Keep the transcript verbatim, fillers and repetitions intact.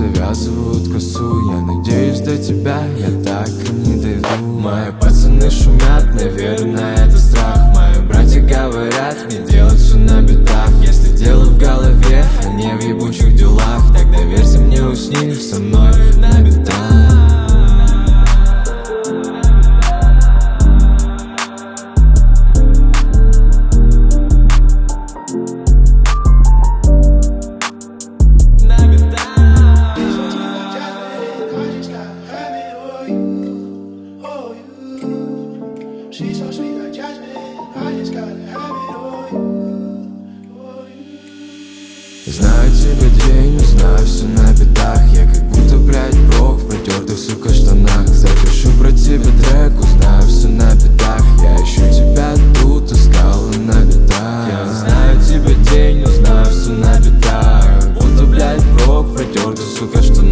завязывают косу. Я надеюсь, до тебя я так и не дойду. Мои пацаны шумят, наверное, это страх. Мои братья говорят мне делать все на битах. Если дело в голове, а не в ебучих делах, тогда верьте мне, усни со мной на битах. She's so sweet like jasmine, I just gotta have it all you. Знаю тебя день, знаю все на битах. Я как будто, блядь, бог в протертых, сука, штанах. Запишу про тебя трек, узнаю все на битах. Я ищу тебя тут, искала на битах. Я знаю тебя день, узнаю все на битах. Как будто, блядь, бог в протертых, сука, штанах.